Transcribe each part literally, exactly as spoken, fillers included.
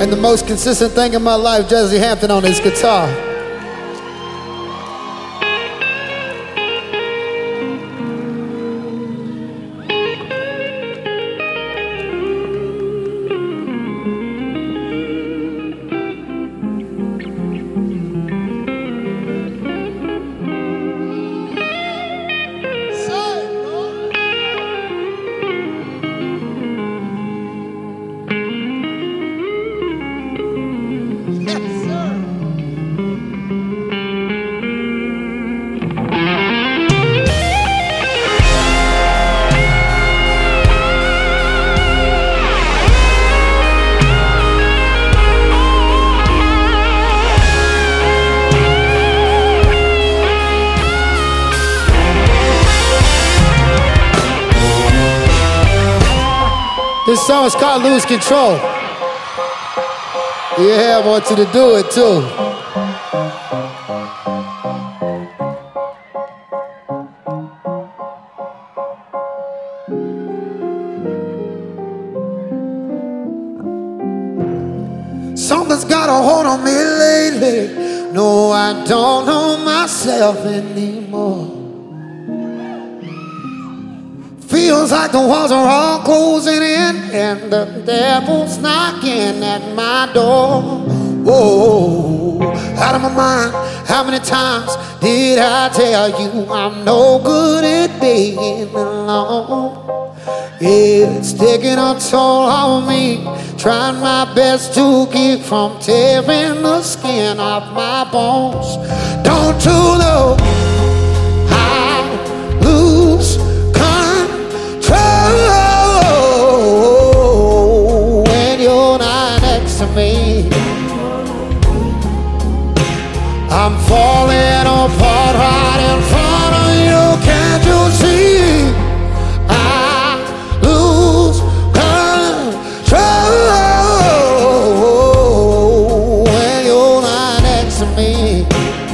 And the most consistent thing in my life, Jesse Hampton on his guitar. This song is called Lose Control. Yeah, I want you to do it too. Something's got a hold on me lately. No, I don't know myself anymore. Feels like the walls are all closing in and the devil's knocking at my door. Whoa, out of my mind, how many times did I tell you I'm no good at being alone? It's taking a toll on me, trying my best to keep from tearing the skin off my bones. Don't you know I lose when you're not next to me? I'm falling apart right in front of you. Can't you see? I lose control when you're not next to me.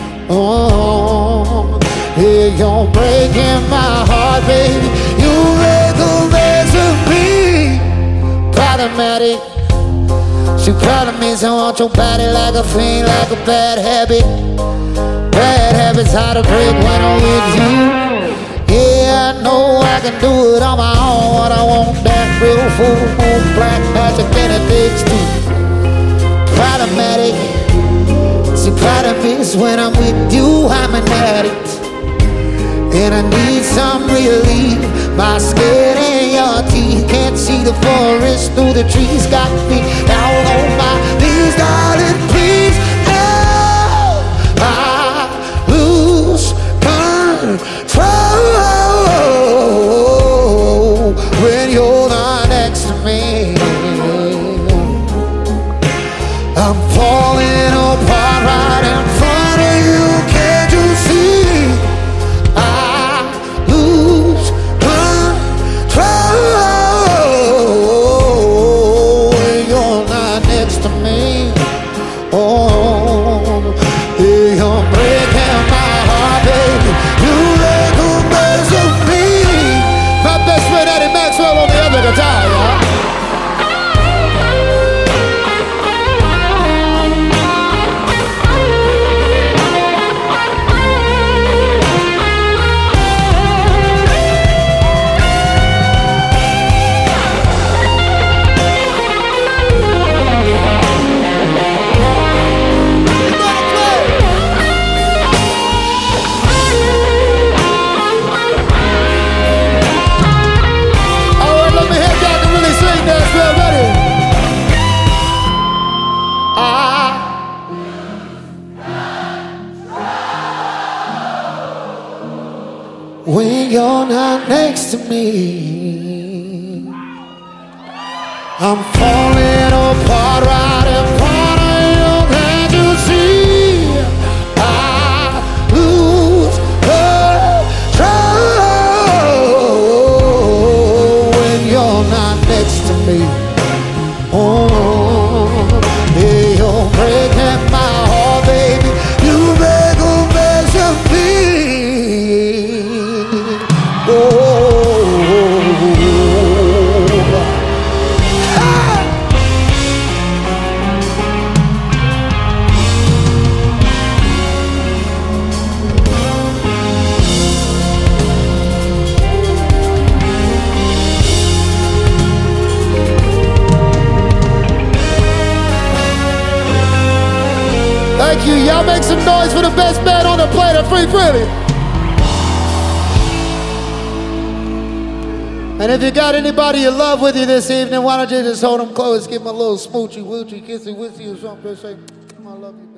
Oh, yeah, you're breaking my heart, baby. You make a mess of me. Problematic. She proud of me, so I want your body like a fiend, like a bad habit. Bad habits hard to break when I'm with you. Yeah, I know I can do it on my own. What I want, that real full moon black magic, and it takes two. Problematic. See, proud of me is when I'm with you, I'm an addict. And I need some relief. My skin and your teeth can't see the forest through the trees. Got me down on my knees, darling, please. No, I lose control when you're not next to me. I'm falling apart right in front of you. Can't you see? When you're not next to me, I'm falling apart right in front of you. Can't you see? I lose control when you're not next to me. Oh, yeah, you're breaking my heart, baby. You make a mess of me. Oh, Thank you. Y'all make some noise for the best man on the planet, Free Freely. And if you got anybody you love with you this evening, why don't you just hold them close, give them a little smoochy, woochie, kissy, wissy or something. Say, I love you.